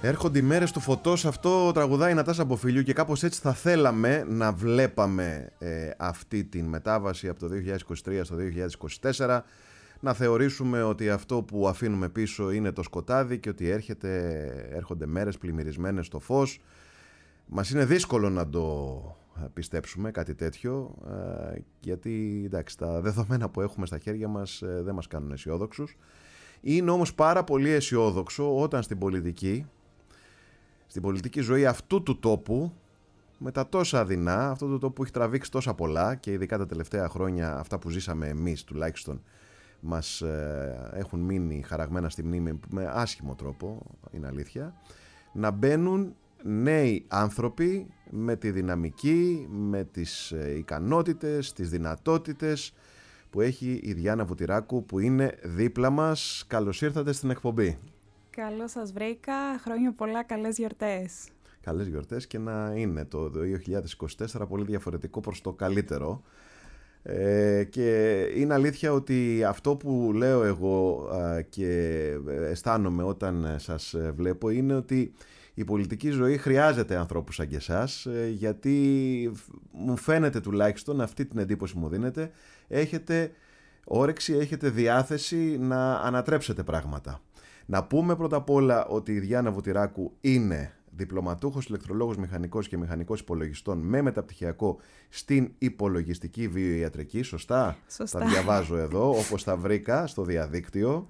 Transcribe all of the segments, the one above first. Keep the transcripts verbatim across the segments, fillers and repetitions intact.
Έρχονται οι μέρες του φωτός, αυτό τραγουδάει η Νατάσα Μποφίλιου και κάπως έτσι θα θέλαμε να βλέπαμε ε, αυτή την μετάβαση από το δύο χιλιάδες είκοσι τρία στο δύο χιλιάδες είκοσι τέσσερα, να θεωρήσουμε ότι αυτό που αφήνουμε πίσω είναι το σκοτάδι και ότι έρχεται, έρχονται μέρες πλημμυρισμένες στο φως. Μας είναι δύσκολο να το πιστέψουμε κάτι τέτοιο, ε, γιατί εντάξει, τα δεδομένα που έχουμε στα χέρια μας ε, δεν μας κάνουν αισιόδοξους. Είναι όμως πάρα πολύ αισιόδοξο όταν στην πολιτική, στην πολιτική ζωή αυτού του τόπου, με τα τόσα δεινά, αυτό το τόπο που έχει τραβήξει τόσα πολλά και ειδικά τα τελευταία χρόνια αυτά που ζήσαμε εμείς τουλάχιστον μας ε, έχουν μείνει χαραγμένα στη μνήμη με άσχημο τρόπο, είναι αλήθεια, να μπαίνουν νέοι άνθρωποι με τη δυναμική, με τις ε, ικανότητες, τις δυνατότητες που έχει η Διάννα Βουτυράκου που είναι δίπλα μας. Καλώς ήρθατε στην εκπομπή. Καλώς σας βρήκα, χρόνια πολλά, καλές γιορτές. Καλές γιορτές και να είναι το δύο χιλιάδες είκοσι τέσσερα πολύ διαφορετικό προς το καλύτερο. Ε, και είναι αλήθεια ότι αυτό που λέω εγώ α, και αισθάνομαι όταν σας βλέπω είναι ότι η πολιτική ζωή χρειάζεται ανθρώπους σαν και εσάς, γιατί μου φαίνεται τουλάχιστον, αυτή την εντύπωση μου δίνετε, έχετε όρεξη, έχετε διάθεση να ανατρέψετε πράγματα. Να πούμε πρώτα απ' όλα ότι η Διάννα Βουτυράκου είναι διπλωματούχος ηλεκτρολόγος μηχανικός και μηχανικός υπολογιστών με μεταπτυχιακό στην υπολογιστική βιοιατρική. Σωστά? Σωστά. Τα διαβάζω εδώ όπως τα βρήκα στο διαδίκτυο.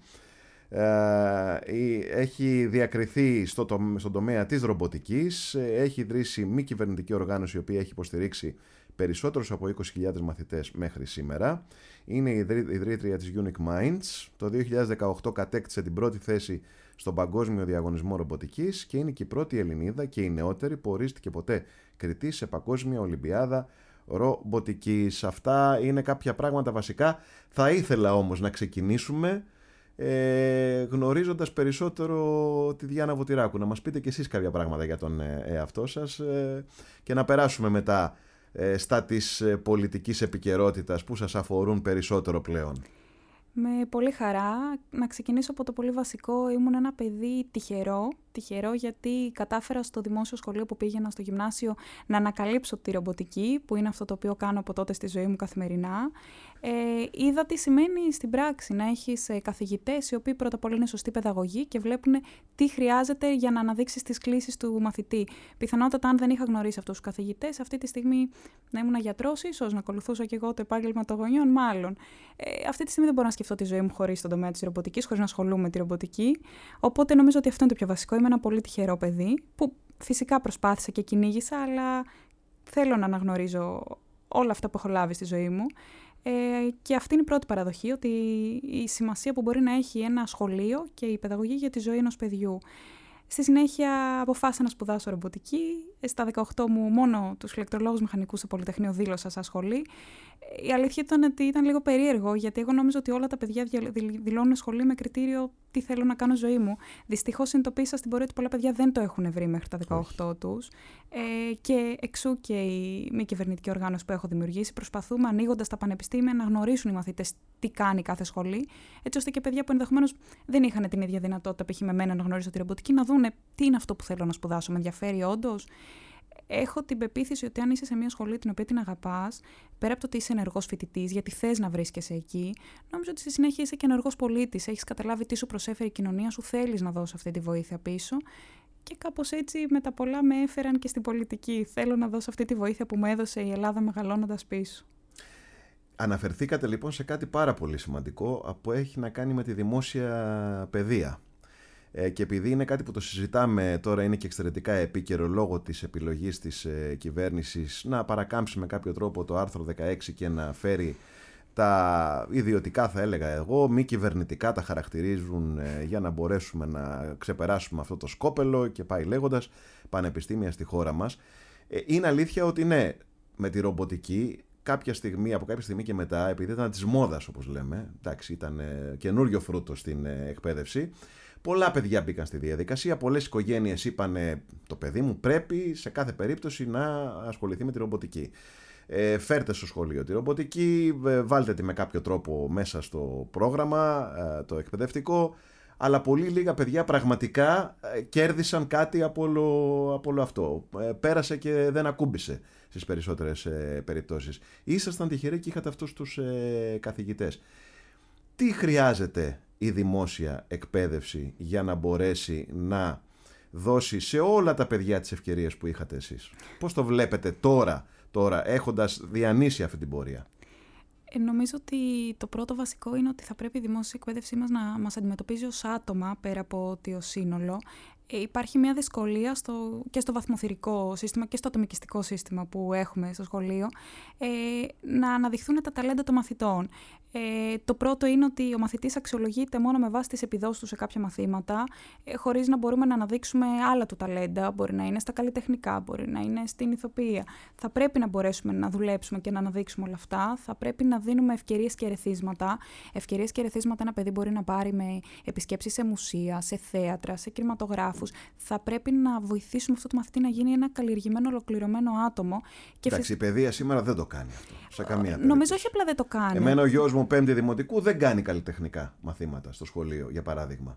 Έχει διακριθεί στο το, στον τομέα της ρομποτικής. Έχει ιδρύσει μη κυβερνητική οργάνωση η οποία έχει υποστηρίξει περισσότερους από είκοσι χιλιάδες μαθητές μέχρι σήμερα. Είναι η ιδρύτρια της Unique Minds. Το δύο χιλιάδες δεκαοκτώ κατέκτησε την πρώτη θέση στον Παγκόσμιο Διαγωνισμό Ρομποτικής και είναι και η πρώτη Ελληνίδα και η νεότερη που ορίστηκε ποτέ κριτής σε Παγκόσμια Ολυμπιάδα Ρομποτικής. Αυτά είναι κάποια πράγματα βασικά. Θα ήθελα όμως να ξεκινήσουμε ε, γνωρίζοντας περισσότερο τη Διάννα Βουτυράκου. Να μας πείτε και εσείς κάποια πράγματα για τον εαυτό σας ε, και να περάσουμε μετά ε, στα της πολιτικής επικαιρότητας που σας αφορούν περισσότερο πλέον. Με πολύ χαρά. Να ξεκινήσω από το πολύ βασικό. Ήμουν ένα παιδί τυχερό. Τυχερό γιατί κατάφερα στο δημόσιο σχολείο που πήγαινα στο γυμνάσιο να ανακαλύψω τη ρομποτική, που είναι αυτό το οποίο κάνω από τότε στη ζωή μου καθημερινά. Ε, είδα τι σημαίνει στην πράξη να έχεις καθηγητές οι οποίοι πρώτα απ' όλα είναι σωστοί παιδαγωγοί και βλέπουν τι χρειάζεται για να αναδείξεις τις κλίσεις του μαθητή. Πιθανότατα, αν δεν είχα γνωρίσει αυτούς τους καθηγητές, αυτή τη στιγμή να ήμουν γιατρός, ίσως να ακολουθούσα και εγώ το επάγγελμα των γονιών, μάλλον. Ε, αυτή τη στιγμή δεν μπορώ να σκεφτώ τη ζωή μου χωρίς τον τομέα της ρομποτικής, χωρίς να ασχολούμαι με τη ρομποτική. Οπότε νομίζω ότι αυτό είναι το πιο βασικό. Είμαι ένα πολύ τυχερό παιδί που φυσικά προσπάθησα και κυνήγησα, αλλά θέλω να αναγνωρίζω όλα αυτά που έχω λάβει στη ζωή μου. Ε, και αυτή είναι η πρώτη παραδοχή, ότι η σημασία που μπορεί να έχει ένα σχολείο και η παιδαγωγή για τη ζωή ενός παιδιού. Στη συνέχεια αποφάσισα να σπουδάσω ρομποτική. Στα δεκαοκτώ μου μόνο τους ηλεκτρολόγους μηχανικούς στο Πολυτεχνείο δήλωσα σαν σχολή. Η αλήθεια ήταν ότι ήταν λίγο περίεργο, γιατί εγώ νόμιζα ότι όλα τα παιδιά δηλώνουν σχολή με κριτήριο τι θέλω να κάνω ζωή μου. Δυστυχώς συνειδητοποίησα στην πορεία ότι πολλά παιδιά δεν το έχουν βρει μέχρι τα δεκαοκτώ τους. Ε, και εξού και η μη κυβερνητική οργάνωση που έχω δημιουργήσει. Προσπαθούμε, ανοίγοντας τα πανεπιστήμια, να γνωρίσουν οι μαθητές τι κάνει κάθε σχολή, έτσι ώστε και παιδιά που ενδεχομένως δεν είχαν την ίδια δυνατότητα π.χ. με μένα να γνωρίσω τη ρομποτική, να δούνε τι είναι αυτό που θέλω να σπουδάσω, με ενδιαφέρει όντως. Έχω την πεποίθηση ότι αν είσαι σε μια σχολή την οποία την αγαπάς, πέρα από το ότι είσαι ενεργός φοιτητής, γιατί θες να βρίσκεσαι εκεί, νομίζω ότι στη συνέχεια είσαι και ενεργός πολίτης. Έχεις καταλάβει τι σου προσέφερε η κοινωνία σου, θέλεις να δώσεις αυτή τη βοήθεια πίσω. Και κάπως έτσι με τα πολλά με έφεραν και στην πολιτική. Θέλω να δώσω αυτή τη βοήθεια που μου έδωσε η Ελλάδα μεγαλώνοντας πίσω. Αναφερθήκατε λοιπόν σε κάτι πάρα πολύ σημαντικό που έχει να κάνει με τη δημόσια παιδεία. Ε, και επειδή είναι κάτι που το συζητάμε τώρα, είναι και εξαιρετικά επίκαιρο λόγω της επιλογής της ε, κυβέρνησης να παρακάμψει με κάποιο τρόπο το άρθρο δεκαέξι και να φέρει τα ιδιωτικά, θα έλεγα εγώ, μη κυβερνητικά τα χαρακτηρίζουν ε, για να μπορέσουμε να ξεπεράσουμε αυτό το σκόπελο και πάει λέγοντας πανεπιστήμια στη χώρα μας. Ε, είναι αλήθεια ότι ναι, με τη ρομποτική κάποια στιγμή, από κάποια στιγμή και μετά, επειδή ήταν της μόδας όπως λέμε, εντάξει, ήταν ε, καινούριο φρούτο στην ε, εκπαίδευση, πολλά παιδιά μπήκαν στη διαδικασία, πολλές οικογένειες είπαν το παιδί μου πρέπει σε κάθε περίπτωση να ασχοληθεί με τη ρομποτική. Ε, φέρτε στο σχολείο τη ρομποτική, βάλτε τη με κάποιο τρόπο μέσα στο πρόγραμμα, ε, το εκπαιδευτικό. αλλά πολύ λίγα παιδιά πραγματικά κέρδισαν κάτι από όλο, από όλο αυτό. Πέρασε και δεν ακούμπησε στις περισσότερες ε, περιπτώσεις. Ήσασταν τυχεροί και είχατε αυτούς τους ε, καθηγητές. Τι χρειάζεται η δημόσια εκπαίδευση για να μπορέσει να δώσει σε όλα τα παιδιά τις ευκαιρίες που είχατε εσείς? Πώς το βλέπετε τώρα, τώρα έχοντας διανύσει αυτή την πορεία? Ε, νομίζω ότι το πρώτο βασικό είναι ότι θα πρέπει η δημόσια εκπαίδευσή μας να μας αντιμετωπίζει ως άτομα πέρα από ότι ως σύνολο. Ε, υπάρχει μια δυσκολία στο, και στο βαθμοθυρικό σύστημα και στο ατομικιστικό σύστημα που έχουμε στο σχολείο ε, να αναδειχθούν τα ταλέντα των μαθητών. Ε, το πρώτο είναι ότι ο μαθητής αξιολογείται μόνο με βάση τις επιδόσεις του σε κάποια μαθήματα, ε, χωρίς να μπορούμε να αναδείξουμε άλλα του ταλέντα. Μπορεί να είναι στα καλλιτεχνικά, μπορεί να είναι στην ηθοποιία. Θα πρέπει να μπορέσουμε να δουλέψουμε και να αναδείξουμε όλα αυτά. Θα πρέπει να δίνουμε ευκαιρίες και ερεθίσματα. Ευκαιρίες και ερεθίσματα ένα παιδί μπορεί να πάρει με επισκέψεις σε μουσεία, σε θέατρα, σε κινηματογράφους. Θα πρέπει να βοηθήσουμε αυτό το μαθητή να γίνει ένα καλλιεργημένο, ολοκληρωμένο άτομο. Και Εντάξει, φυσ... η παιδεία σήμερα δεν το κάνει αυτό. Σε καμία περίπτωση. Νομίζω όχι απλά δεν το κάνει. Εμένα ο γιος μου πέμπτη δημοτικού δεν κάνει καλλιτεχνικά μαθήματα στο σχολείο, για παράδειγμα.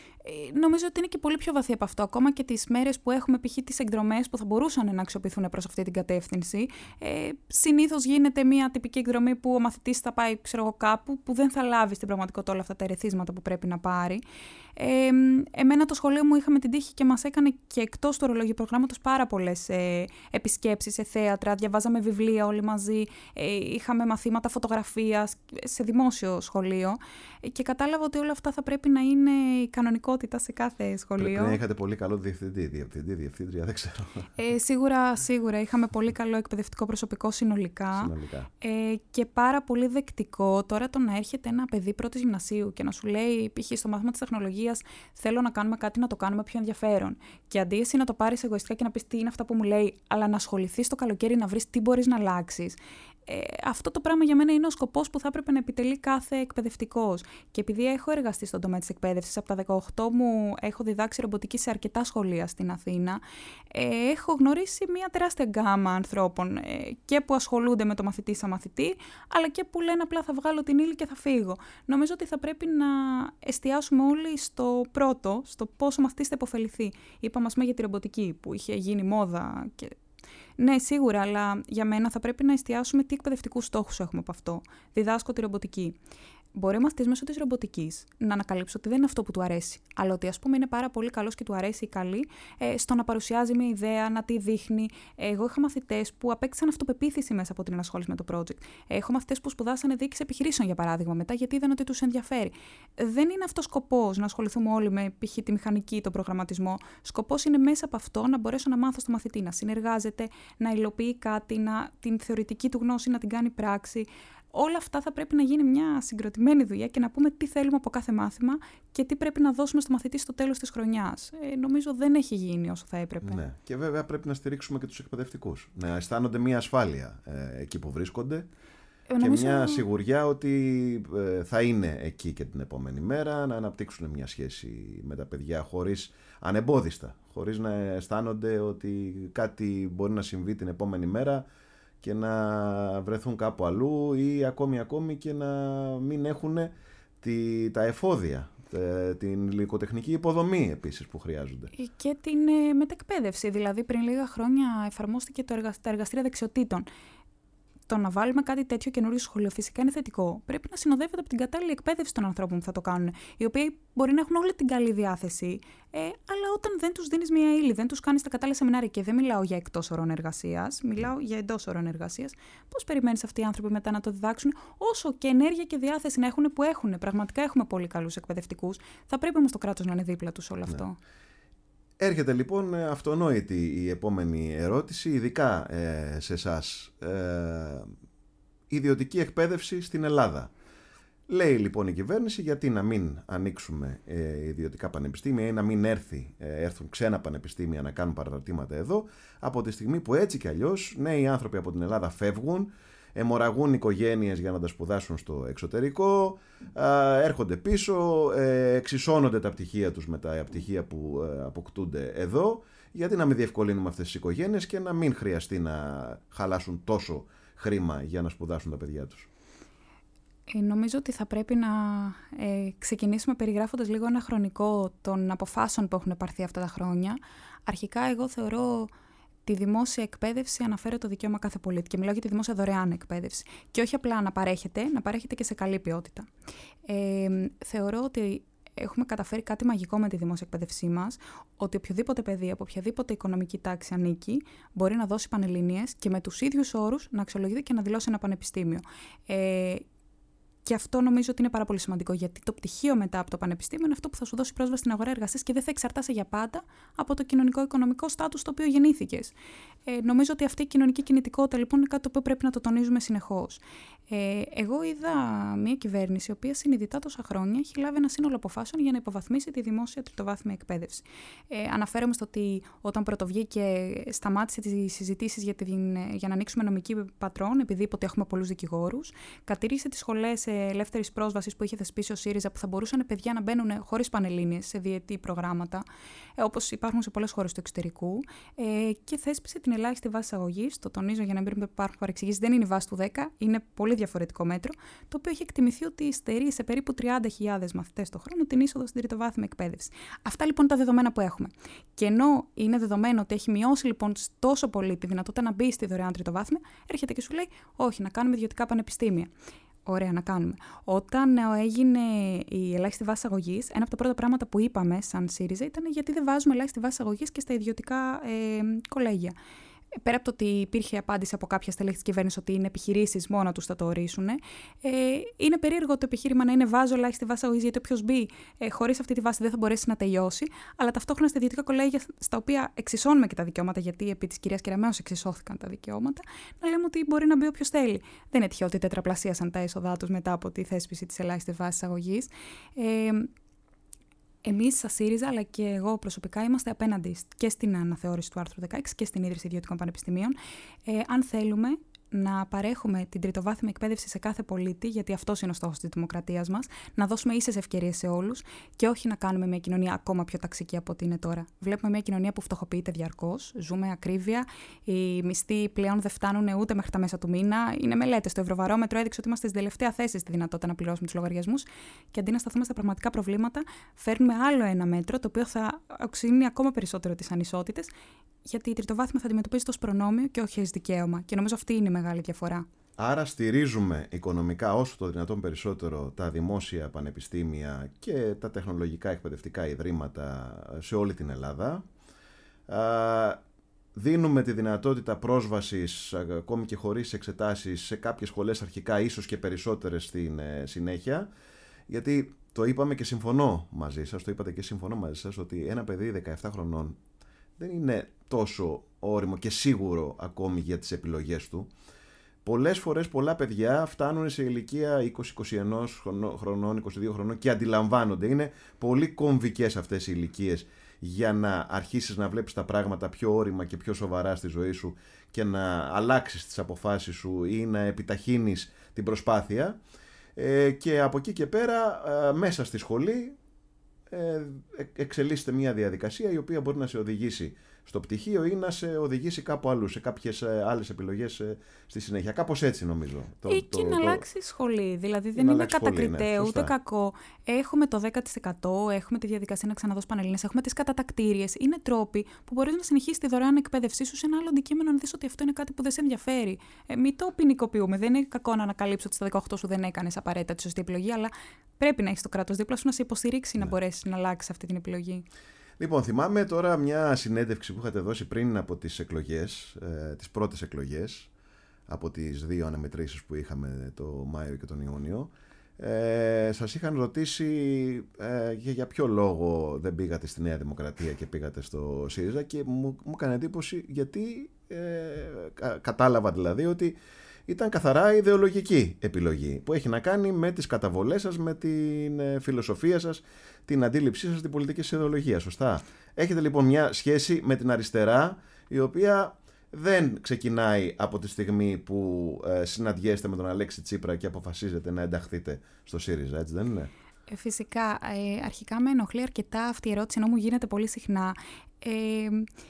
Ε, νομίζω ότι είναι και πολύ πιο βαθύ από αυτό. Ακόμα και τις μέρες που έχουμε π.χ. τις εκδρομές που θα μπορούσαν να αξιοποιηθούν προς αυτή την κατεύθυνση, ε, συνήθως γίνεται μια τυπική εκδρομή που ο μαθητής θα πάει, ξέρω εγώ, κάπου που δεν θα λάβει στην πραγματικότητα όλα αυτά τα ερεθίσματα που πρέπει να πάρει. Ε, εμένα το σχολείο μου είχαμε την τύχη και μας έκανε και εκτός του ορολογίου προγράμματος πάρα πολλές ε, επισκέψεις σε θέατρα, διαβάζαμε βιβλία όλοι μαζί, ε, είχαμε μαθήματα φωτογραφίας σε δημόσιο σχολείο ε, και κατάλαβα ότι όλα αυτά θα πρέπει να είναι η κανονικότητα σε κάθε σχολείο. Πρέπει να είχατε πολύ καλό διευθυντή, διευθυντή, διευθύντρια, δεν ξέρω. Ε, σίγουρα, σίγουρα. Είχαμε πολύ καλό εκπαιδευτικό προσωπικό συνολικά, συνολικά. Ε, και πάρα πολύ δεκτικό. Τώρα το να έρχεται ένα παιδί πρώτης γυμνασίου και να σου λέει, π.χ. στο μάθημα της τεχνολογίας, θέλω να κάνουμε κάτι να το κάνουμε πιο ενδιαφέρον. Και αντί εσύ να το πάρεις εγωιστικά και να πεις τι είναι αυτά που μου λέει, αλλά να ασχοληθείς το καλοκαίρι να βρεις τι μπορείς να αλλάξεις. Ε, αυτό το πράγμα για μένα είναι ο σκοπός που θα έπρεπε να επιτελεί κάθε εκπαιδευτικός. Και επειδή έχω εργαστεί στον τομέα της εκπαίδευσης, από τα δεκαοκτώ μου έχω διδάξει ρομποτική σε αρκετά σχολεία στην Αθήνα, ε, έχω γνωρίσει μια τεράστια γκάμα ανθρώπων ε, και που ασχολούνται με το μαθητή σαν μαθητή, αλλά και που λένε απλά θα βγάλω την ύλη και θα φύγω. Νομίζω ότι θα πρέπει να εστιάσουμε όλοι στο πρώτο, στο πόσο ο μαθητής θα υποφεληθεί. Είπαμε, ας πούμε, για τη ρομποτική που είχε γίνει μόδα και... Ναι, σίγουρα, αλλά για μένα θα πρέπει να εστιάσουμε τι εκπαιδευτικούς στόχους έχουμε από αυτό. Διδάσκω τη ρομποτική. Μπορεί ο μαθητής μέσω της ρομποτικής να ανακαλύψει ότι δεν είναι αυτό που του αρέσει, αλλά ότι ας πούμε είναι πάρα πολύ καλός και του αρέσει ή καλή ε, στο να παρουσιάζει μια ιδέα, να τη δείχνει. Εγώ είχα μαθητές που απέκτησαν αυτοπεποίθηση μέσα από την ενασχόληση με το project. Έχω μαθητές που σπουδάσανε διοίκηση επιχειρήσεων, για παράδειγμα, μετά γιατί είδαν ότι τους ενδιαφέρει. Δεν είναι αυτός σκοπός να ασχοληθούμε όλοι με π.χ. τη μηχανική, τον προγραμματισμό. Σκοπός είναι μέσα από αυτό να μπορέσω να μάθω στο μαθητή να συνεργάζεται, να υλοποιεί κάτι, να, την θεωρητική του γνώση να την κάνει πράξη. Όλα αυτά θα πρέπει να γίνει μια συγκροτημένη δουλειά και να πούμε τι θέλουμε από κάθε μάθημα και τι πρέπει να δώσουμε στο μαθητή στο τέλος της χρονιάς. Ε, νομίζω δεν έχει γίνει όσο θα έπρεπε. Ναι. Και βέβαια πρέπει να στηρίξουμε και τους εκπαιδευτικούς. Να αισθάνονται μια ασφάλεια ε, εκεί που βρίσκονται ε, και νομίζω... μια σιγουριά ότι ε, θα είναι εκεί και την επόμενη μέρα, να αναπτύξουν μια σχέση με τα παιδιά χωρίς ανεμπόδιστα, χωρίς να αισθάνονται ότι κάτι μπορεί να συμβεί την επόμενη μέρα και να βρεθούν κάπου αλλού ή ακόμη ακόμη και να μην έχουν τη, τα εφόδια, την υλικοτεχνική υποδομή επίσης που χρειάζονται. Και την ε, μετεκπαίδευση. Δηλαδή πριν λίγα χρόνια εφαρμόστηκε το εργα... τα εργαστήρια δεξιοτήτων. Το να βάλουμε κάτι τέτοιο καινούριο στο σχολείο φυσικά είναι θετικό. Πρέπει να συνοδεύεται από την κατάλληλη εκπαίδευση των ανθρώπων που θα το κάνουν, οι οποίοι μπορεί να έχουν όλη την καλή διάθεση, ε, αλλά όταν δεν τους δίνεις μια ύλη, δεν τους κάνεις τα κατάλληλα σεμινάρια, και δεν μιλάω για εκτός ωρών εργασίας, μιλάω για εντός ωρών εργασίας, πώς περιμένεις αυτοί οι άνθρωποι μετά να το διδάξουν, όσο και ενέργεια και διάθεση να έχουν που έχουν. Πραγματικά έχουμε πολύ καλούς εκπαιδευτικούς. Θα πρέπει όμως το κράτος να είναι δίπλα τους όλο αυτό. Ναι. Έρχεται λοιπόν αυτονόητη η επόμενη ερώτηση, ειδικά ε, σε εσάς. Ε, ιδιωτική εκπαίδευση στην Ελλάδα. Λέει λοιπόν η κυβέρνηση, γιατί να μην ανοίξουμε ε, ιδιωτικά πανεπιστήμια ή να μην έρθει, ε, έρθουν ξένα πανεπιστήμια να κάνουν παρατήματα εδώ, από τη στιγμή που έτσι κι αλλιώς νέοι άνθρωποι από την Ελλάδα φεύγουν, αιμορραγούν οικογένειες για να τα σπουδάσουν στο εξωτερικό, έρχονται πίσω, εξισώνονται τα πτυχία τους με τα πτυχία που αποκτούνται εδώ. Γιατί να μην διευκολύνουμε αυτές τις οικογένειες και να μην χρειαστεί να χαλάσουν τόσο χρήμα για να σπουδάσουν τα παιδιά τους. Ε, νομίζω ότι θα πρέπει να ε, ξεκινήσουμε περιγράφοντας λίγο ένα χρονικό των αποφάσεων που έχουν πάρθει αυτά τα χρόνια. Αρχικά, εγώ θεωρώ τη δημόσια εκπαίδευση, αναφέρω το δικαίωμα κάθε πολίτη και μιλάω για τη δημόσια δωρεάν εκπαίδευση. Και όχι απλά να παρέχεται, να παρέχεται και σε καλή ποιότητα. Ε, θεωρώ ότι έχουμε καταφέρει κάτι μαγικό με τη δημόσια εκπαίδευσή μας, ότι οποιοδήποτε παιδί από οποιαδήποτε οικονομική τάξη ανήκει μπορεί να δώσει πανελλήνιες και με τους ίδιους όρους να αξιολογείται και να δηλώσει ένα πανεπιστήμιο. Ε, Και αυτό νομίζω ότι είναι πάρα πολύ σημαντικό, γιατί το πτυχίο μετά από το πανεπιστήμιο είναι αυτό που θα σου δώσει πρόσβαση στην αγορά εργασίας και δεν θα εξαρτάσαι για πάντα από το κοινωνικό-οικονομικό στάτους στο οποίο γεννήθηκες. Ε, νομίζω ότι αυτή η κοινωνική κινητικότητα λοιπόν είναι κάτι το οποίο πρέπει να το τονίζουμε συνεχώς. Ε, εγώ είδα μια κυβέρνηση η οποία συνειδητά τόσα χρόνια έχει λάβει ένα σύνολο αποφάσεων για να υποβαθμίσει τη δημόσια τριτοβάθμια εκπαίδευση. Ε, αναφέρομαι στο ότι όταν πρωτοβγήκε, σταμάτησε τις συζητήσεις για, για να ανοίξουμε νομική πατρόν, επειδή είπε ότι έχουμε πολλούς δικηγόρους, κατηρήσε τις σχολές ελεύθερης πρόσβασης που είχε θεσπίσει ο ΣΥΡΙΖΑ, που θα μπορούσαν παιδιά να μπαίνουν χωρίς πανελλήνιες σε διετή προγράμματα, ε, όπως υπάρχουν σε πολλές χώρες του εξωτερικού, ε, και θέσπισε την ελάχιστη βάση αγωγής. Το τονίζω για να μην υπάρχουν παρεξηγήσεις, δεν είναι η βάση του δέκα, είναι πολύ διαφορετικό μέτρο, το οποίο έχει εκτιμηθεί ότι στερεί σε περίπου τριάντα χιλιάδες μαθητές το χρόνο την είσοδο στην τριτοβάθμια εκπαίδευση. Αυτά λοιπόν είναι τα δεδομένα που έχουμε. Και ενώ είναι δεδομένο ότι έχει μειώσει λοιπόν τόσο πολύ τη δυνατότητα να μπει στη δωρεάν τριτοβάθμια, έρχεται και σου λέει: όχι, να κάνουμε ιδιωτικά πανεπιστήμια. Ωραία, να κάνουμε. Όταν έγινε η ελάχιστη βάση αγωγής, ένα από τα πρώτα πράγματα που είπαμε σαν ΣΥΡΙΖΑ ήταν γιατί δεν βάζουμε ελάχιστη βάση αγωγής και στα ιδιωτικά ε, κολέγια. Πέρα από το ότι υπήρχε απάντηση από κάποια στελέχη της κυβέρνησης ότι είναι επιχειρήσεις, μόνο τους θα το ορίσουν, ε, είναι περίεργο το επιχείρημα να είναι βάζω ελάχιστη βάση αγωγής, γιατί όποιος μπει ε, χωρίς αυτή τη βάση δεν θα μπορέσει να τελειώσει, αλλά ταυτόχρονα στα ιδιωτικά κολέγια, στα οποία εξισώνουμε και τα δικαιώματα, γιατί επί της κυρίας Κεραμέως εξισώθηκαν τα δικαιώματα, να λέμε ότι μπορεί να μπει όποιος θέλει. Δεν είναι τυχαίο ότι τετραπλασίασαν τα έσοδά τους μετά από τη θέσπιση της ελάχιστης βάσης αγωγής. Ε, Εμείς, σαν ΣΥΡΙΖΑ, αλλά και εγώ προσωπικά, είμαστε απέναντι και στην αναθεώρηση του άρθρου δεκαέξι και στην ίδρυση ιδιωτικών πανεπιστημίων. Ε, αν θέλουμε να παρέχουμε την τριτοβάθμια εκπαίδευση σε κάθε πολίτη, γιατί αυτός είναι ο στόχος της δημοκρατίας μας, να δώσουμε ίσες ευκαιρίες σε όλους και όχι να κάνουμε μια κοινωνία ακόμα πιο ταξική από ό,τι είναι τώρα. Βλέπουμε μια κοινωνία που φτωχοποιείται διαρκώς, ζούμε ακρίβεια, οι μισθοί πλέον δεν φτάνουν ούτε μέχρι τα μέσα του μήνα. Είναι μελέτες. Το Ευρωβαρόμετρο έδειξε ότι είμαστε στην τελευταία θέση στη δυνατότητα να πληρώσουμε τους λογαριασμούς και αντί να σταθούμε στα πραγματικά προβλήματα, φέρνουμε άλλο ένα μέτρο το οποίο θα οξύνει ακόμα περισσότερο τις ανισότητες. Γιατί η τριτοβάθμια θα αντιμετωπίζει ως προνόμιο και όχι ως δικαίωμα. Και νομίζω αυτή είναι η μεγάλη διαφορά. Άρα στηρίζουμε οικονομικά όσο το δυνατόν περισσότερο τα δημόσια πανεπιστήμια και τα τεχνολογικά εκπαιδευτικά ιδρύματα σε όλη την Ελλάδα. Δίνουμε τη δυνατότητα πρόσβασης, ακόμη και χωρίς εξετάσεις, σε κάποιες σχολές αρχικά, ίσως και περισσότερες στην συνέχεια. Γιατί το είπαμε και συμφωνώ μαζί σας, το είπατε και συμφωνώ μαζί σας, ότι ένα παιδί δεκαεπτά χρονών δεν είναι τόσο όριμο και σίγουρο ακόμη για τις επιλογές του. Πολλές φορές πολλά παιδιά φτάνουν σε ηλικία είκοσι είκοσι ένα χρονών, είκοσι δύο χρονών και αντιλαμβάνονται. Είναι πολύ κομβικές αυτές οι ηλικίες για να αρχίσεις να βλέπεις τα πράγματα πιο όριμα και πιο σοβαρά στη ζωή σου και να αλλάξεις τις αποφάσεις σου ή να επιταχύνεις την προσπάθεια. Ε, και από εκεί και πέρα, ε, μέσα στη σχολή, Ε, εξελίσσεται μια διαδικασία η οποία μπορεί να σε οδηγήσει στο πτυχίο ή να σε οδηγήσει κάπου αλλού, σε κάποιες άλλες επιλογές στη συνέχεια. Κάπως έτσι νομίζω. Ή και να αλλάξει σχολή. Δηλαδή δεν είναι κατακριτέο, ναι, ούτε κακό. Έχουμε το δέκα τοις εκατό, έχουμε τη διαδικασία να ξαναδώσει πανελλήνιες, έχουμε τις κατατακτήριες. Είναι τρόποι που μπορείς να συνεχίσεις τη δωρεάν εκπαίδευσή σου σε ένα άλλο αντικείμενο, αν δεις ότι αυτό είναι κάτι που δεν σε ενδιαφέρει. Ε, μην το ποινικοποιούμε. Δεν είναι κακό να ανακαλύψω ότι στα δεκαοκτώ σου δεν έκανες απαραίτητα τη σωστή επιλογή, αλλά πρέπει να έχεις το κράτος δίπλα σου να σε υποστηρίξει, ναι, να μπορέσεις να αλλάξεις αυτή την επιλογή. Λοιπόν, θυμάμαι τώρα μια συνέντευξη που είχατε δώσει πριν από τις εκλογές, ε, τις πρώτες εκλογές, από τις δύο αναμετρήσεις που είχαμε το Μάιο και τον Ιούνιο. Ε, σας είχαν ρωτήσει ε, για, για ποιο λόγο δεν πήγατε στη Νέα Δημοκρατία και πήγατε στο ΣΥΡΙΖΑ και μου, μου έκανε εντύπωση γιατί ε, κα, κατάλαβα δηλαδή ότι ήταν καθαρά ιδεολογική επιλογή που έχει να κάνει με τις καταβολές σας, με την φιλοσοφία σας, την αντίληψή σας, την πολιτική σας ιδεολογία, σωστά? Έχετε λοιπόν μια σχέση με την αριστερά η οποία δεν ξεκινάει από τη στιγμή που ε, συναντιέστε με τον Αλέξη Τσίπρα και αποφασίζετε να ενταχθείτε στο ΣΥΡΙΖΑ, έτσι δεν είναι? Ε, φυσικά. Ε, αρχικά με ενοχλεί αρκετά αυτή η ερώτηση, ενώ μου γίνεται πολύ συχνά. Ε,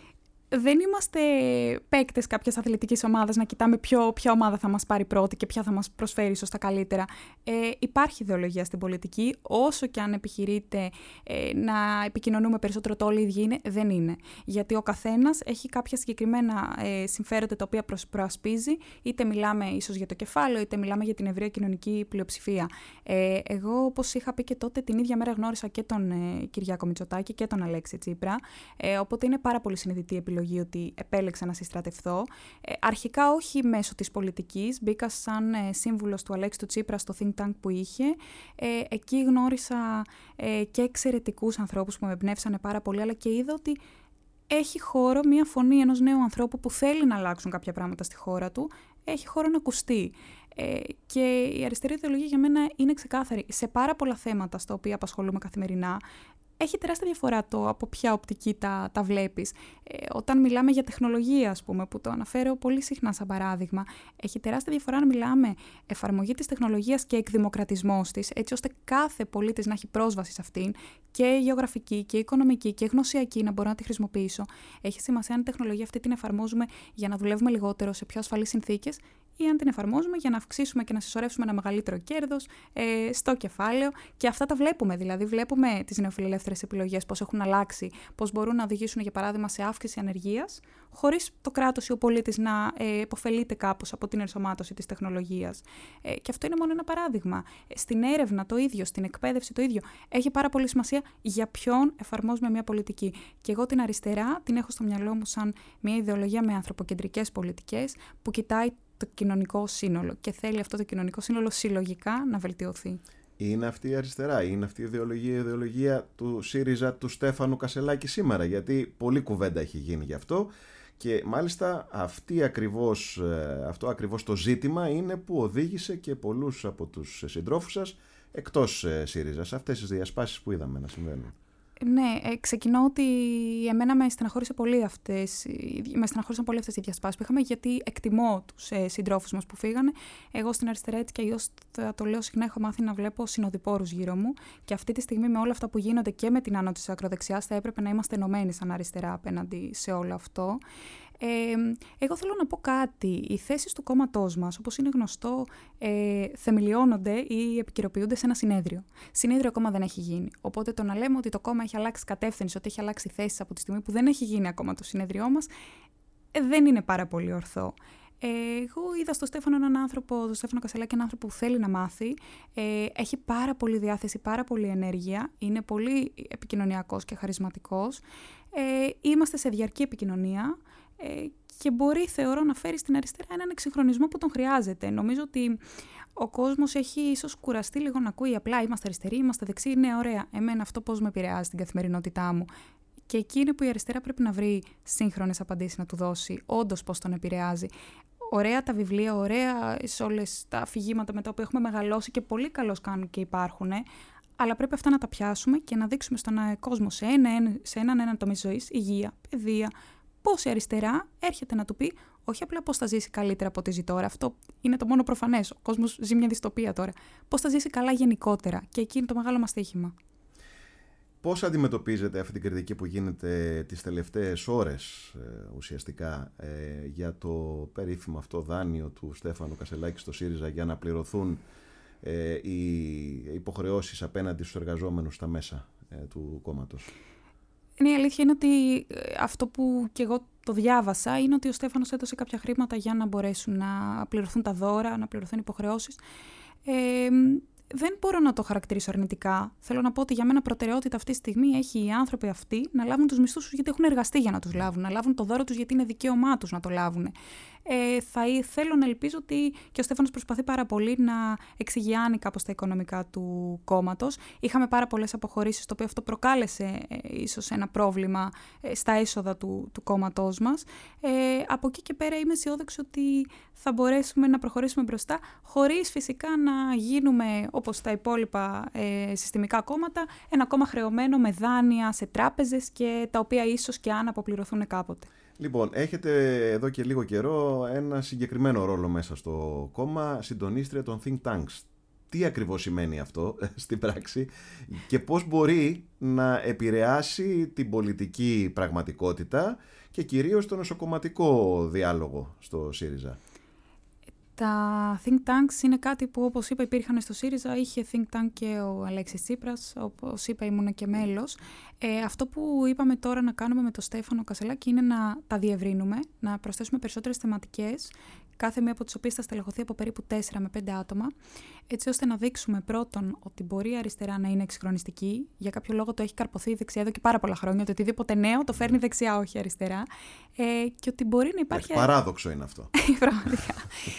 δεν είμαστε παίκτες κάποιας αθλητικής ομάδας να κοιτάμε ποιο, ποια ομάδα θα μας πάρει πρώτη και ποια θα μας προσφέρει ίσως τα καλύτερα. Ε, υπάρχει ιδεολογία στην πολιτική, όσο και αν επιχειρείται ε, να επικοινωνούμε περισσότερο το όλοι οι ίδιοι είναι, δεν είναι. Γιατί ο καθένας έχει κάποια συγκεκριμένα ε, συμφέροντα τα οποία προασπίζει, είτε μιλάμε ίσως για το κεφάλαιο, είτε μιλάμε για την ευρεία κοινωνική πλειοψηφία. Ε, εγώ, όπως είχα πει και τότε, την ίδια μέρα γνώρισα και τον ε, Κυριάκο Μητσοτάκη και τον Αλέξη Τσίπρα, ε, οπότε είναι πάρα πολύ συνειδητή η επιλογή ότι επέλεξα να συστρατευθώ. Ε, αρχικά όχι μέσω της πολιτικής, μπήκα σαν ε, σύμβουλος του Αλέξη του Τσίπρα στο think tank που είχε. Ε, εκεί γνώρισα ε, και εξαιρετικούς ανθρώπους που με εμπνεύσανε πάρα πολύ, αλλά και είδα ότι έχει χώρο μια φωνή ενός νέου ανθρώπου που θέλει να αλλάξουν κάποια πράγματα στη χώρα του, έχει χώρο να ακουστεί. Ε, και η αριστερή ιδεολογία για μένα είναι ξεκάθαρη. Σε πάρα πολλά θέματα στα οποία απασχολούμαι καθημερινά, έχει τεράστια διαφορά το από ποια οπτική τα, τα βλέπεις. Ε, όταν μιλάμε για τεχνολογία, ας πούμε, που το αναφέρω πολύ συχνά σαν παράδειγμα, έχει τεράστια διαφορά αν μιλάμε εφαρμογή της τεχνολογίας και εκδημοκρατισμός της, έτσι ώστε κάθε πολίτης να έχει πρόσβαση σε αυτήν, και γεωγραφική και οικονομική και γνωσιακή, να μπορώ να τη χρησιμοποιήσω. Έχει σημασία αν η τεχνολογία αυτή την εφαρμόζουμε για να δουλεύουμε λιγότερο σε πιο ασφαλείς συνθήκες, ή αν την εφαρμόζουμε για να αυξήσουμε και να συσσωρεύσουμε ένα μεγαλύτερο κέρδος ε, στο κεφάλαιο. Και αυτά τα βλέπουμε. Δηλαδή, βλέπουμε τις νεοφιλελεύθερες επιλογές, πώς έχουν αλλάξει, πώς μπορούν να οδηγήσουν, για παράδειγμα, σε αύξηση ανεργίας, χωρίς το κράτος ή ο πολίτης να ε, υποφελείται κάπως από την ενσωμάτωση της τεχνολογίας. Ε, και αυτό είναι μόνο ένα παράδειγμα. Ε, στην έρευνα το ίδιο, στην εκπαίδευση το ίδιο. Έχει πάρα πολύ σημασία για ποιον εφαρμόζουμε μια πολιτική. Και εγώ την αριστερά την έχω στο μυαλό μου σαν μια ιδεολογία με ανθρωποκεντρικές πολιτικές που κοιτάει το κοινωνικό σύνολο και θέλει αυτό το κοινωνικό σύνολο συλλογικά να βελτιωθεί. Είναι αυτή η αριστερά, είναι αυτή η ιδεολογία, η ιδεολογία του ΣΥΡΙΖΑ, του Στέφανου Κασελάκη σήμερα, γιατί πολλή κουβέντα έχει γίνει γι' αυτό και μάλιστα αυτή ακριβώς, αυτό ακριβώς το ζήτημα είναι που οδήγησε και πολλούς από τους συντρόφους σας εκτός ΣΥΡΙΖΑ, σε αυτές τις διασπάσεις που είδαμε να συμβαίνουν. Ναι, ε, ξεκινώ ότι εμένα με στεναχώρησε πολύ αυτές, με στεναχώρησαν πολύ αυτές οι διασπάσεις που είχαμε, γιατί εκτιμώ τους ε, συντρόφους μας που φύγανε. Εγώ στην αριστερά, έτσι και αλλιώς θα το λέω συχνά, έχω μάθει να βλέπω συνοδοιπόρους γύρω μου και αυτή τη στιγμή με όλα αυτά που γίνονται και με την άνω της ακροδεξιάς θα έπρεπε να είμαστε ενωμένοι σαν αριστερά απέναντι σε όλο αυτό. Ε, εγώ θέλω να πω κάτι. Οι θέσεις του κόμματός μας, όπως είναι γνωστό, ε, θεμελιώνονται ή επικαιροποιούνται σε ένα συνέδριο. Συνέδριο ακόμα δεν έχει γίνει. Οπότε το να λέμε ότι το κόμμα έχει αλλάξει κατεύθυνση, ότι έχει αλλάξει θέσεις από τη στιγμή που δεν έχει γίνει ακόμα το συνέδριό μας, ε, δεν είναι πάρα πολύ ορθό. Ε, εγώ είδα στο Στέφανο έναν άνθρωπο, τον Στέφανο Κασελάκη, έναν άνθρωπο που θέλει να μάθει. Ε, έχει πάρα πολύ διάθεση, πάρα πολύ ενέργεια. Είναι πολύ επικοινωνιακός και χαρισματικός. Ε, είμαστε σε διαρκή επικοινωνία. Ε, και μπορεί, θεωρώ, να φέρει στην αριστερά έναν εξυγχρονισμό που τον χρειάζεται. Νομίζω ότι ο κόσμος έχει ίσως κουραστεί λίγο να ακούει απλά είμαστε αριστεροί, είμαστε δεξιοί. Ναι, ωραία. Εμένα αυτό πώς με επηρεάζει την καθημερινότητά μου. Και εκεί είναι που η αριστερά πρέπει να βρει σύγχρονες απαντήσεις να του δώσει, όντως πώς τον επηρεάζει. Ωραία τα βιβλία, ωραία σε όλες τα αφηγήματα με τα οποία έχουμε μεγαλώσει και πολύ καλώς κάνουν και υπάρχουν. Αλλά πρέπει αυτά να τα πιάσουμε και να δείξουμε στον κόσμο σε, ένα, σε έναν έναν τομέα ζωής, υγεία, παιδεία. Πώς η αριστερά έρχεται να του πει όχι απλά πώς θα ζήσει καλύτερα από ό,τι ζει τώρα. Αυτό είναι το μόνο προφανές. Ο κόσμος ζει μια δυστοπία τώρα. Πώς θα ζήσει καλά γενικότερα. Και εκεί είναι το μεγάλο μας στοίχημα. Πώς αντιμετωπίζετε αυτή την κριτική που γίνεται τις τελευταίες ώρες ουσιαστικά ε, για το περίφημο αυτό δάνειο του Στέφανου Κασελάκη στο ΣΥΡΙΖΑ για να πληρωθούν ε, οι υποχρεώσεις απέναντι στους εργαζόμενους στα μέσα ε, του κόμματος? Είναι η αλήθεια είναι ότι αυτό που και εγώ το διάβασα είναι ότι ο Στέφανος έδωσε κάποια χρήματα για να μπορέσουν να πληρωθούν τα δώρα, να πληρωθούν υποχρεώσεις. Ε, δεν μπορώ να το χαρακτηρίσω αρνητικά. Θέλω να πω ότι για μένα προτεραιότητα αυτή τη στιγμή έχει οι άνθρωποι αυτοί να λάβουν τους μισθούς τους γιατί έχουν εργαστεί για να τους λάβουν, να λάβουν το δώρο τους γιατί είναι δικαίωμά τους να το λάβουν. Ε, θα θέλω να ελπίζω ότι και ο Στέφανος προσπαθεί πάρα πολύ να εξηγιάνει κάπως τα οικονομικά του κόμματος. Είχαμε πάρα πολλές αποχωρήσεις, το οποίο αυτό προκάλεσε ε, ίσως ένα πρόβλημα ε, στα έσοδα του, του κόμματός μας. Ε, από εκεί και πέρα είμαι αισιόδοξη ότι θα μπορέσουμε να προχωρήσουμε μπροστά, χωρίς φυσικά να γίνουμε όπως τα υπόλοιπα ε, συστημικά κόμματα, ένα κόμμα χρεωμένο με δάνεια σε τράπεζες και τα οποία ίσως και αν αποπληρωθούν κάποτε. Λοιπόν, έχετε εδώ και λίγο καιρό ένα συγκεκριμένο ρόλο μέσα στο κόμμα, συντονίστρια των think tanks. τι ακριβώς σημαίνει αυτό στην πράξη και πώς μπορεί να επηρεάσει την πολιτική πραγματικότητα και κυρίως τον εσωκομματικό διάλογο στο ΣΥΡΙΖΑ. Τα think tanks είναι κάτι που, όπως είπα, υπήρχαν στο ΣΥΡΙΖΑ. Είχε think tank και ο Αλέξης Τσίπρας, όπως είπα, ήμουν και μέλος. Ε, αυτό που είπαμε τώρα να κάνουμε με τον Στέφανο Κασελάκη είναι να τα διευρύνουμε, να προσθέσουμε περισσότερες θεματικές, κάθε μία από τις οποίες θα στελεχωθεί από περίπου τέσσερα με πέντε άτομα, έτσι ώστε να δείξουμε πρώτον ότι μπορεί η αριστερά να είναι εξυγχρονιστική. Για κάποιο λόγο το έχει καρποθεί η δεξιά εδώ και πάρα πολλά χρόνια, ότι οτιδήποτε νέο το φέρνει δεξιά, όχι αριστερά. Ε, και ότι μπορεί να υπάρχει. Παράδοξο είναι αυτό. Πραγματικά.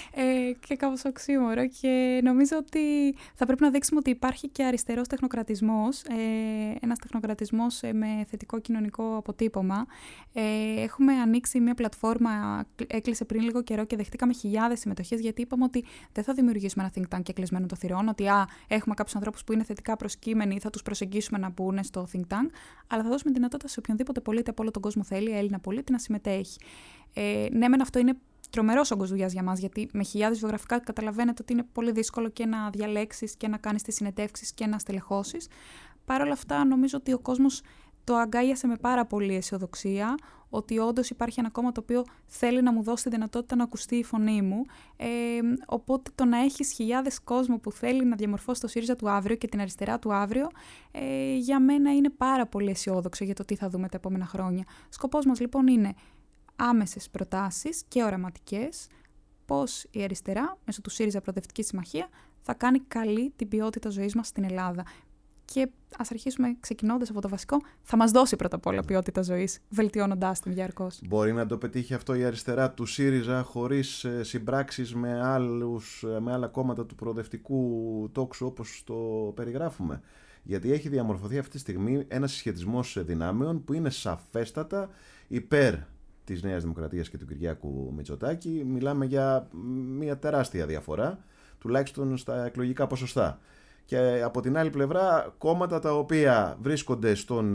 ε, και κάπως οξύμορο. Και νομίζω ότι θα πρέπει να δείξουμε ότι υπάρχει και αριστερός τεχνοκρατισμός, ε, ένας τεχνοκρατισμός με θετικό κοινωνικό αποτύπωμα. Ε, έχουμε ανοίξει μια πλατφόρμα, έκλεισε πριν λίγο καιρό και δεχτήκαμε χιλιάδες συμμετοχές, γιατί είπαμε ότι δεν θα δημιουργήσουμε ένα think tank και κλεισμένο των θυρών, ότι α, έχουμε κάποιους ανθρώπους που είναι θετικά προσκύμενοι, θα τους προσεγγίσουμε να μπουν στο think tank, αλλά θα δώσουμε δυνατότητα σε οποιονδήποτε πολίτη από όλο τον κόσμο θέλει, Έλληνα πολίτη, να συμμετέχει. Ε, ναι, μεν αυτό είναι τρομερός όγκος δουλειάς για μας, γιατί με χιλιάδες βιογραφικά καταλαβαίνετε ότι είναι πολύ δύσκολο και να διαλέξεις και να κάνεις τις συνεντεύξεις και να στελεχώσεις. Παρ' όλα αυτά, νομίζω ότι ο κόσμος το αγκάλιασε με πάρα πολύ αισιοδοξία, ότι όντως υπάρχει ένα κόμμα το οποίο θέλει να μου δώσει τη δυνατότητα να ακουστεί η φωνή μου. Ε, οπότε το να έχεις χιλιάδες κόσμο που θέλει να διαμορφώσει το ΣΥΡΙΖΑ του αύριο και την αριστερά του αύριο, ε, για μένα είναι πάρα πολύ αισιόδοξο για το τι θα δούμε τα επόμενα χρόνια. Σκοπός μας λοιπόν είναι άμεσες προτάσεις και οραματικές, πώς η αριστερά μέσω του ΣΥΡΙΖΑ Προοδευτική Συμμαχία θα κάνει καλή την ποιότητα ζωής μας στην Ελλάδα. Και ας αρχίσουμε ξεκινώντας από το βασικό, θα μας δώσει πρώτα απ' όλα ποιότητα ζωής, βελτιώνοντάς την διαρκώς. Μπορεί να το πετύχει αυτό η αριστερά του ΣΥΡΙΖΑ χωρίς συμπράξεις με, άλλους, με άλλα κόμματα του προοδευτικού τόξου όπως το περιγράφουμε? Γιατί έχει διαμορφωθεί αυτή τη στιγμή ένας συσχετισμός δυνάμεων που είναι σαφέστατα υπέρ της Νέας Δημοκρατίας και του Κυριάκου Μητσοτάκη. Μιλάμε για μια τεράστια διαφορά, τουλάχιστον στα εκλογικά ποσοστά. Και από την άλλη πλευρά κόμματα τα οποία βρίσκονται στον,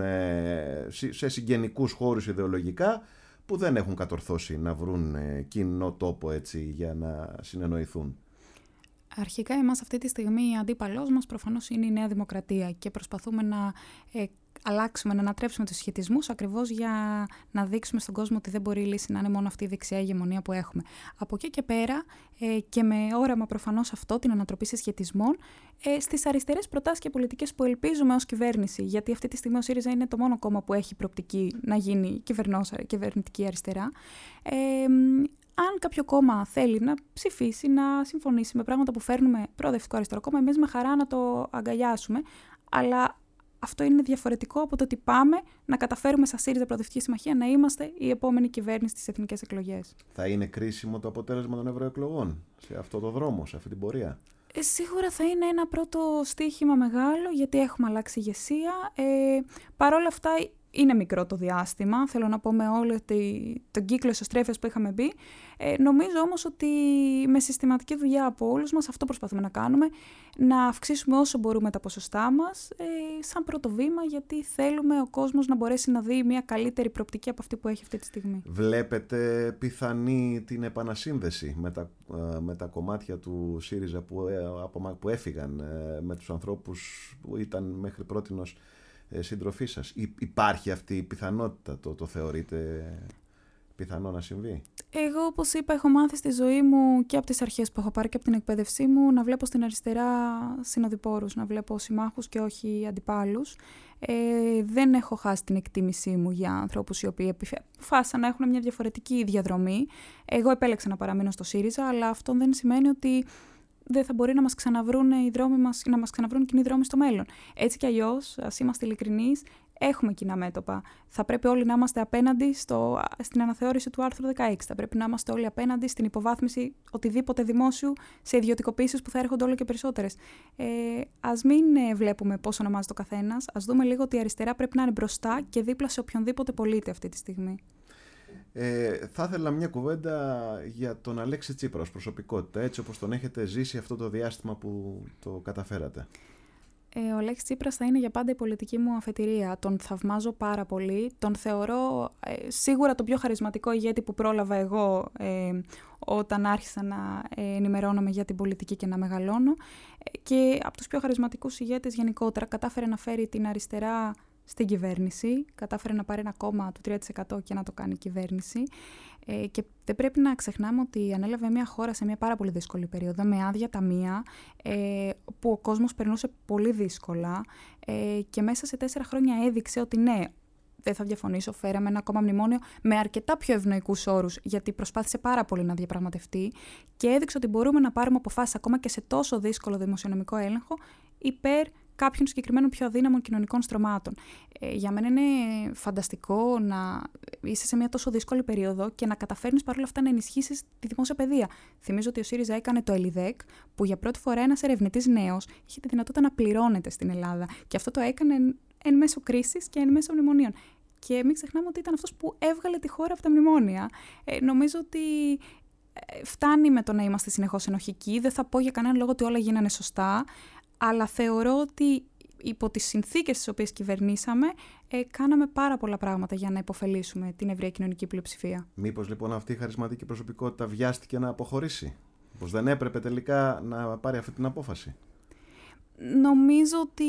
σε συγγενικούς χώρους ιδεολογικά, που δεν έχουν κατορθώσει να βρουν κοινό τόπο έτσι για να συνεννοηθούν. Αρχικά εμάς αυτή τη στιγμή αντίπαλός μας προφανώς είναι η Νέα Δημοκρατία και προσπαθούμε να ε, αλλάξουμε, να ανατρέψουμε τους σχετισμούς ακριβώς για να δείξουμε στον κόσμο ότι δεν μπορεί η λύση να είναι μόνο αυτή η δεξιά ηγεμονία που έχουμε. Από εκεί και πέρα ε, και με όραμα προφανώς αυτό, την ανατροπή συσχετισμών, ε, στις αριστερές προτάσεις και πολιτικές που ελπίζουμε ως κυβέρνηση, γιατί αυτή τη στιγμή ο ΣΥΡΙΖΑ είναι το μόνο κόμμα που έχει προοπτική να γίνει κυβερνητική αριστερά. Ε, Αν κάποιο κόμμα θέλει να ψηφίσει, να συμφωνήσει με πράγματα που φέρνουμε προοδευτικό αριστερό κόμμα, εμείς με χαρά να το αγκαλιάσουμε. Αλλά αυτό είναι διαφορετικό από το ότι πάμε να καταφέρουμε σαν ΣΥΡΙΖΑ Προοδευτική Συμμαχία να είμαστε η επόμενη κυβέρνηση στις εθνικές εκλογές. Θα είναι κρίσιμο το αποτέλεσμα των ευρωεκλογών σε αυτό το δρόμο, σε αυτή την πορεία? Ε, σίγουρα θα είναι ένα πρώτο στοίχημα μεγάλο, γιατί έχουμε αλλάξει ηγεσία. Ε, Παρ' όλα αυτά, είναι μικρό το διάστημα, θέλω να πω, με όλο τον κύκλο ισοστρέφειας που είχαμε μπει. Ε, νομίζω όμως ότι με συστηματική δουλειά από όλους μας, αυτό προσπαθούμε να κάνουμε, να αυξήσουμε όσο μπορούμε τα ποσοστά μας, ε, σαν πρώτο βήμα, γιατί θέλουμε ο κόσμος να μπορέσει να δει μια καλύτερη προοπτική από αυτή που έχει αυτή τη στιγμή. Βλέπετε πιθανή την επανασύνδεση με τα, με τα κομμάτια του ΣΥΡΙΖΑ που, που έφυγαν, με τους ανθρώπους που ήταν μέχρι πρότινος συντροφή σας? Υπάρχει αυτή η πιθανότητα, το, το θεωρείτε πιθανό να συμβεί? Εγώ, όπως είπα, έχω μάθει στη ζωή μου και από τις αρχές που έχω πάρει και από την εκπαίδευσή μου να βλέπω στην αριστερά συνοδοιπόρους, να βλέπω συμμάχους και όχι αντιπάλους. Ε, δεν έχω χάσει την εκτίμησή μου για ανθρώπους οι οποίοι αποφάσισαν να έχουν μια διαφορετική διαδρομή. Εγώ επέλεξα να παραμείνω στο ΣΥΡΙΖΑ, αλλά αυτό δεν σημαίνει ότι δεν θα μπορεί να μας ξαναβρούν οι δρόμοι μας, να μας ξαναβρούν κοινοί δρόμοι στο μέλλον. Έτσι κι αλλιώς, ας είμαστε ειλικρινείς, έχουμε κοινά μέτωπα. Θα πρέπει όλοι να είμαστε απέναντι στο, στην αναθεώρηση του άρθρου δεκαέξι. Θα πρέπει να είμαστε όλοι απέναντι στην υποβάθμιση οτιδήποτε δημόσιου σε ιδιωτικοποίησεις που θα έρχονται όλο και περισσότερες. Ε, ας μην ε, βλέπουμε πόσο ονομάζεται ο καθένας. Ας δούμε λίγο ότι η αριστερά πρέπει να είναι μπροστά και δίπλα σε οποιονδήποτε πολίτη αυτή τη στιγμή. Ε, θα ήθελα μια κουβέντα για τον Αλέξη Τσίπρα ως προσωπικότητα, έτσι όπως τον έχετε ζήσει αυτό το διάστημα που το καταφέρατε. Ε, ο Αλέξης Τσίπρας θα είναι για πάντα η πολιτική μου αφετηρία. Τον θαυμάζω πάρα πολύ. Τον θεωρώ ε, σίγουρα τον πιο χαρισματικό ηγέτη που πρόλαβα εγώ ε, όταν άρχισα να ε, ενημερώνομαι για την πολιτική και να μεγαλώνω. Ε, και από τους πιο χαρισματικούς ηγέτες γενικότερα. Κατάφερε να φέρει την αριστερά στην κυβέρνηση, κατάφερε να πάρει ένα κόμμα του τρία τοις εκατό και να το κάνει κυβέρνηση. Ε, και δεν πρέπει να ξεχνάμε ότι ανέλαβε μια χώρα σε μια πάρα πολύ δύσκολη περίοδο, με άδεια ταμεία, ε, που ο κόσμος περνούσε πολύ δύσκολα ε, και μέσα σε τέσσερα χρόνια έδειξε ότι ναι, δεν θα διαφωνήσω, φέραμε ένα ακόμα μνημόνιο με αρκετά πιο ευνοϊκούς όρους, γιατί προσπάθησε πάρα πολύ να διαπραγματευτεί και έδειξε ότι μπορούμε να πάρουμε αποφάσεις ακόμα και σε τόσο δύσκολο δημοσιονομικό έλεγχο υπέρ κάποιων συγκεκριμένων πιο αδύναμων κοινωνικών στρωμάτων. Ε, για μένα είναι φανταστικό να είσαι σε μια τόσο δύσκολη περίοδο και να καταφέρνεις παρόλα αυτά να ενισχύσεις τη δημόσια παιδεία. Θυμίζω ότι ο ΣΥΡΙΖΑ έκανε το ΕΛΙΔΕΚ, που για πρώτη φορά ένας ερευνητής νέος είχε τη δυνατότητα να πληρώνεται στην Ελλάδα. Και αυτό το έκανε εν, εν μέσω κρίσης και εν μέσω μνημονίων. Και μην ξεχνάμε ότι ήταν αυτός που έβγαλε τη χώρα από τα μνημόνια. Ε, νομίζω ότι φτάνει με το να είμαστε συνεχώς ενοχικοί. Δεν θα πω για κανέναν λόγο ότι όλα γίνανε σωστά. Αλλά θεωρώ ότι υπό τις συνθήκες τις οποίες κυβερνήσαμε, ε, κάναμε πάρα πολλά πράγματα για να υποφελήσουμε την ευρεία κοινωνική πλειοψηφία. Μήπως λοιπόν αυτή η χαρισματική προσωπικότητα βιάστηκε να αποχωρήσει? Πως δεν έπρεπε τελικά να πάρει αυτή την απόφαση? Νομίζω ότι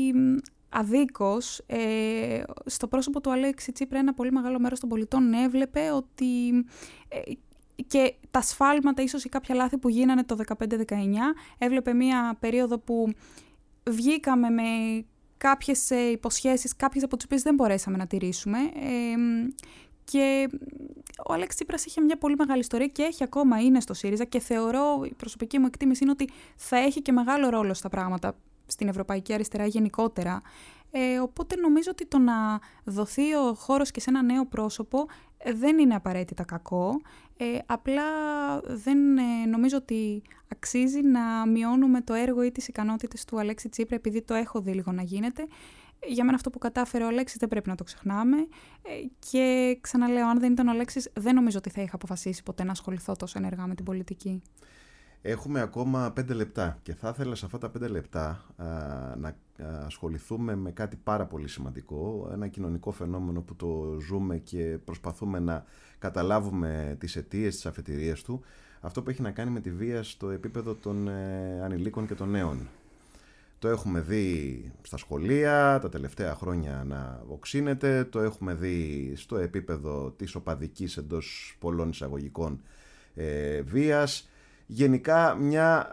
αδίκως, ε, στο πρόσωπο του Αλέξη Τσίπρα, ένα πολύ μεγάλο μέρος των πολιτών έβλεπε ότι... Ε, και τα σφάλματα, ίσως ή κάποια λάθη που γίνανε το δεκαπέντε δεκαεννιά, έβλεπε μία περίοδο που βγήκαμε με κάποιες υποσχέσεις, κάποιες από τις οποίες δεν μπορέσαμε να τηρήσουμε. Ε, και ο Αλέξης Τσίπρας είχε μια πολύ μεγάλη ιστορία και έχει ακόμα, είναι στο ΣΥΡΙΖΑ, και θεωρώ, η προσωπική μου εκτίμηση είναι ότι θα έχει και μεγάλο ρόλο στα πράγματα στην ευρωπαϊκή αριστερά γενικότερα. Ε, οπότε νομίζω ότι το να δοθεί ο χώρος και σε ένα νέο πρόσωπο ε, δεν είναι απαραίτητα κακό. Ε, απλά δεν ε, νομίζω ότι αξίζει να μειώνουμε το έργο ή τις ικανότητες του Αλέξη Τσίπρα, επειδή το έχω δει λίγο να γίνεται. Για μένα αυτό που κατάφερε ο Αλέξης δεν πρέπει να το ξεχνάμε. Ε, και ξαναλέω, αν δεν ήταν ο Αλέξης, δεν νομίζω ότι θα είχα αποφασίσει ποτέ να ασχοληθώ τόσο ενεργά με την πολιτική. Έχουμε ακόμα πέντε λεπτά και θα ήθελα σε αυτά τα πέντε λεπτά α, να ασχοληθούμε με κάτι πάρα πολύ σημαντικό, ένα κοινωνικό φαινόμενο που το ζούμε και προσπαθούμε να καταλάβουμε τις αιτίες, τις αφετηρίες του, αυτό που έχει να κάνει με τη βία στο επίπεδο των ε, ανηλίκων και των νέων. Το έχουμε δει στα σχολεία τα τελευταία χρόνια να οξύνεται, το έχουμε δει στο επίπεδο της οπαδικής εντός πολλών εισαγωγικών ε, βίας. Γενικά μια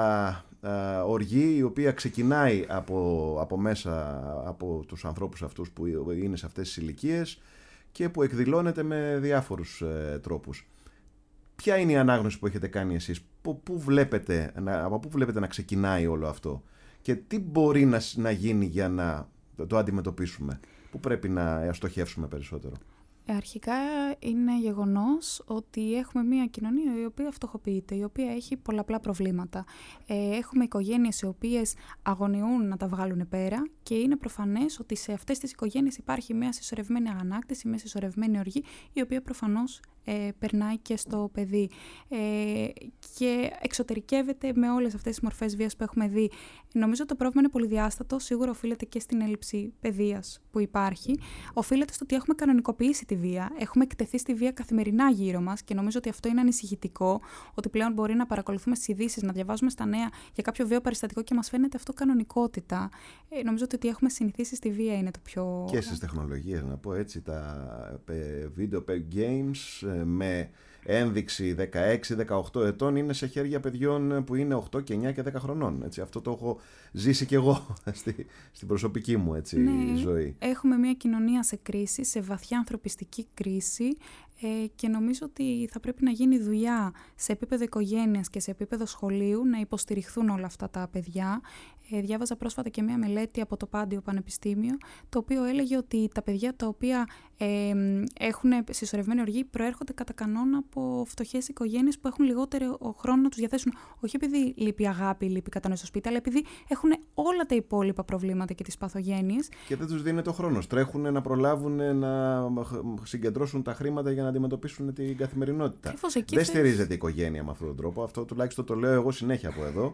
α, α, οργή η οποία ξεκινάει από, από μέσα από τους ανθρώπους αυτούς που είναι σε αυτές τις ηλικίες και που εκδηλώνεται με διάφορους ε, τρόπους. Ποια είναι η ανάγνωση που έχετε κάνει εσείς? Πού, πού βλέπετε, να, από πού βλέπετε να ξεκινάει όλο αυτό και τι μπορεί να, να γίνει για να το, το αντιμετωπίσουμε? Πού πρέπει να στοχεύσουμε περισσότερο? Αρχικά είναι γεγονός ότι έχουμε μια κοινωνία η οποία φτωχοποιείται, η οποία έχει πολλαπλά προβλήματα. Ε, έχουμε οικογένειες οι οποίες αγωνιούν να τα βγάλουν πέρα και είναι προφανές ότι σε αυτές τις οικογένειες υπάρχει μια συσσωρευμένη αγανάκτηση, μια συσσωρευμένη οργή, η οποία προφανώς ε, περνάει και στο παιδί ε, και εξωτερικεύεται με όλες αυτές τις μορφές βίας που έχουμε δει. Νομίζω ότι το πρόβλημα είναι πολυδιάστατο, σίγουρα οφείλεται και στην έλλειψη παιδείας που υπάρχει, οφείλεται στο ότι έχουμε κανονικοποιήσει τη βία, έχουμε εκτεθεί στη βία καθημερινά γύρω μας και νομίζω ότι αυτό είναι ανησυχητικό, ότι πλέον μπορεί να παρακολουθούμε στις ειδήσεις, να διαβάζουμε στα νέα για κάποιο βίαιο περιστατικό και μας φαίνεται αυτό κανονικότητα. Ε, νομίζω ότι έχουμε συνηθίσει στη βία είναι το πιο... Και στις τεχνολογίες, να πω έτσι, τα video games με ένδειξη δεκαέξι δεκαοκτώ ετών είναι σε χέρια παιδιών που είναι οκτώ και εννιά και δέκα χρονών. Έτσι. Αυτό το έχω ζήσει και εγώ στη, στην προσωπική μου έτσι, ναι, ζωή. Έχουμε μια κοινωνία σε κρίση, σε βαθιά ανθρωπιστική κρίση ε, και νομίζω ότι θα πρέπει να γίνει δουλειά σε επίπεδο οικογένειας και σε επίπεδο σχολείου να υποστηριχθούν όλα αυτά τα παιδιά. Ε, διάβαζα πρόσφατα και μια μελέτη από το Πάντιο Πανεπιστήμιο, το οποίο έλεγε ότι τα παιδιά τα οποία ε, έχουν συσσωρευμένη οργή προέρχονται κατά κανόνα από φτωχές οικογένειες που έχουν λιγότερο χρόνο να τους διαθέσουν. Όχι επειδή λείπει αγάπη, λείπει κατανόηση στο σπίτι, αλλά επειδή έχουν όλα τα υπόλοιπα προβλήματα και τις παθογένειες. Και δεν τους δίνει το χρόνο. Τρέχουν να προλάβουν να συγκεντρώσουν τα χρήματα για να αντιμετωπίσουν την καθημερινότητα. Δεν θες... στηρίζεται η οικογένεια με αυτόν τον τρόπο. Αυτό τουλάχιστον το λέω εγώ συνέχεια από εδώ.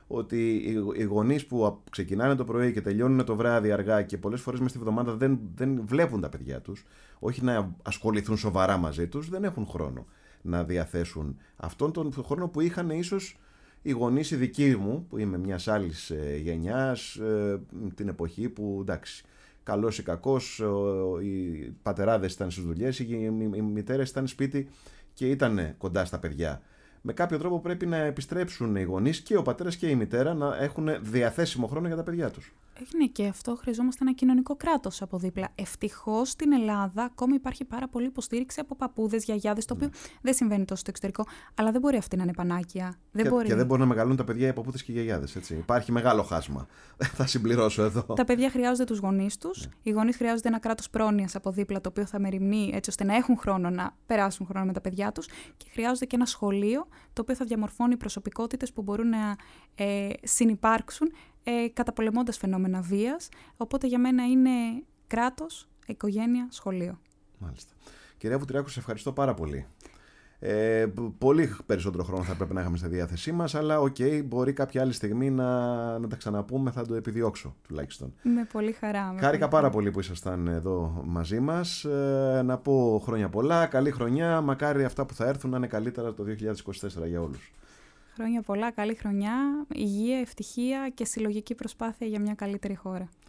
ότι οι γονείς που ξεκινάνε το πρωί και τελειώνουν το βράδυ αργά και πολλές φορές μες τη βδομάδα δεν, δεν βλέπουν τα παιδιά τους, όχι να ασχοληθούν σοβαρά μαζί τους, δεν έχουν χρόνο να διαθέσουν αυτόν τον χρόνο που είχαν ίσως οι γονείς οι δικοί μου, που είμαι μιας άλλης γενιάς, την εποχή που εντάξει, καλός ή κακός, οι πατεράδες ήταν στις δουλειές, οι μητέρες ήταν σπίτι και ήταν κοντά στα παιδιά. Με κάποιο τρόπο πρέπει να επιστρέψουν οι γονείς και ο πατέρας και η μητέρα να έχουν διαθέσιμο χρόνο για τα παιδιά τους. Είναι και αυτό, χρειαζόμαστε ένα κοινωνικό κράτος από δίπλα. Ευτυχώς στην Ελλάδα ακόμη υπάρχει πάρα πολύ υποστήριξη από παππούδες, γιαγιάδες, το οποίο ναι. δεν συμβαίνει τόσο στο εξωτερικό. Αλλά δεν μπορεί αυτή να είναι πανάκια. Δεν και, μπορεί... και δεν μπορούν να μεγαλώνουν τα παιδιά οι παππούδες και οι γιαγιάδες. Έτσι. Υπάρχει μεγάλο χάσμα. Θα συμπληρώσω εδώ. Τα παιδιά χρειάζονται τους γονείς τους. Ναι. Οι γονείς χρειάζονται ένα κράτος πρόνοιας από δίπλα, το οποίο θα μεριμνεί έτσι ώστε να έχουν χρόνο να περάσουν χρόνο με τα παιδιά τους. Και χρειάζονται και ένα σχολείο, το οποίο θα διαμορφώνει προσωπικότητες που μπορούν να ε, συνυπάρξουν. Ε, καταπολεμώντας φαινόμενα βίας, οπότε για μένα είναι κράτος, οικογένεια, σχολείο. Μάλιστα. Κυρία Βουτυράκου, σε ευχαριστώ πάρα πολύ. Ε, πολύ περισσότερο χρόνο θα πρέπει να είχαμε στη διάθεσή μας, αλλά οκ, okay, μπορεί κάποια άλλη στιγμή να, να τα ξαναπούμε, θα το επιδιώξω τουλάχιστον. Με πολύ χαρά. Με Χάρηκα πολύ πάρα χαρά. πολύ που ήσασταν εδώ μαζί μας. Ε, να πω χρόνια πολλά, καλή χρονιά, μακάρι αυτά που θα έρθουν να είναι καλύτερα το δύο χιλιάδες είκοσι τέσσερα για όλους. Χρόνια πολλά, καλή χρονιά, υγεία, ευτυχία και συλλογική προσπάθεια για μια καλύτερη χώρα.